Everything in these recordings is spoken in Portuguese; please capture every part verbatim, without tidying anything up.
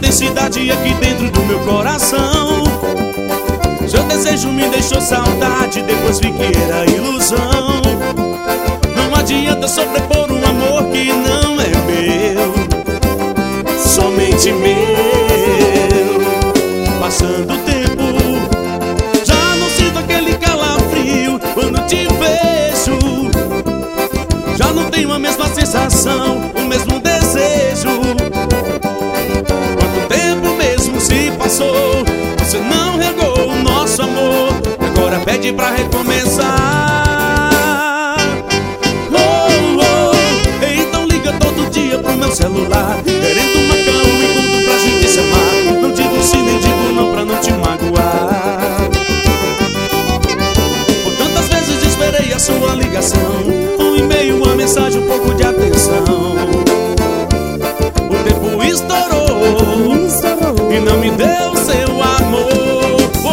intensidade aqui dentro do meu coração. Seu desejo me deixou saudade, depois vi que era ilusão. Não adianta sobrepor um amor que não é meu, somente meu. Passando o tempo, já não sinto aquele calafrio quando te vejo. Já não tenho a mesma sensação, o mesmo desejo. Quanto tempo mesmo se passou, você não regou o nosso amor, agora pede pra recomeçar. Oh, oh, então liga todo dia pro meu celular, querendo marcar um encontro pra gente se amar. Não digo sim, nem digo não pra não te magoar. Por tantas vezes esperei a sua ligação, um e-mail, uma mensagem, um pouco de atenção. O tempo estourou e não me deu seu amor. Oh,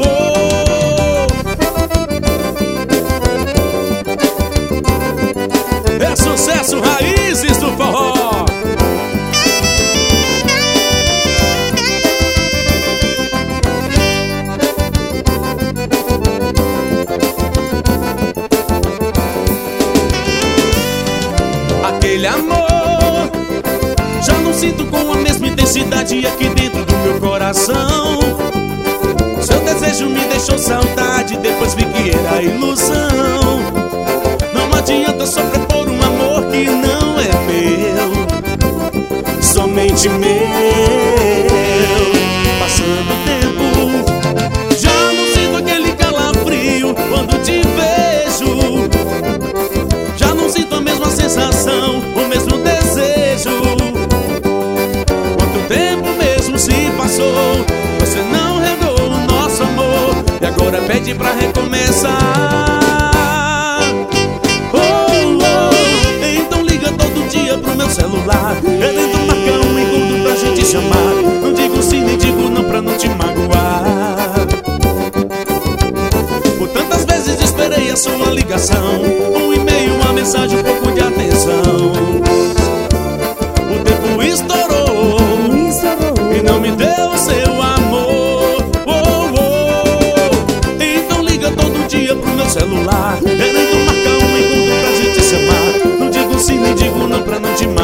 oh. É sucesso, raízes do forró. Aquele amor já não sinto com a mesma intensidade aqui dentro do meu coração. Seu desejo me deixou saudade, depois vi que era ilusão. Não adianta sobrepor um amor que não é meu, somente meu. Passando o tempo, já não sinto aquele calafrio quando te vejo. Já não sinto a mesma sensação, o mesmo desejo. Quanto tempo mesmo se passou, você não regou o nosso amor, e agora pede pra recomeçar. Oh, oh, então liga todo dia pro meu celular, querendo marcar um encontro pra gente se amar. Não digo sim, nem digo não pra não te magoar. Por tantas vezes esperei a sua ligação, um e-mail, uma mensagem, um pouco de atenção. O tempo estourou e não me deu seu amor. Oh, oh. Então liga todo dia pro meu celular, querendo marcar um encontro pra gente se amar. Não digo sim, nem digo não pra não te magoar.